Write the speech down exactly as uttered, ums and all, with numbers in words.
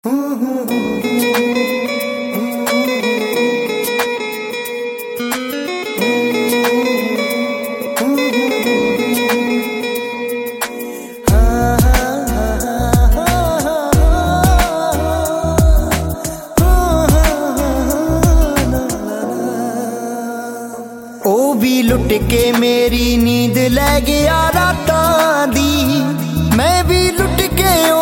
ओ भी लुट के मेरी नींद लै गया रातां दी, मैं भी लुट के ओ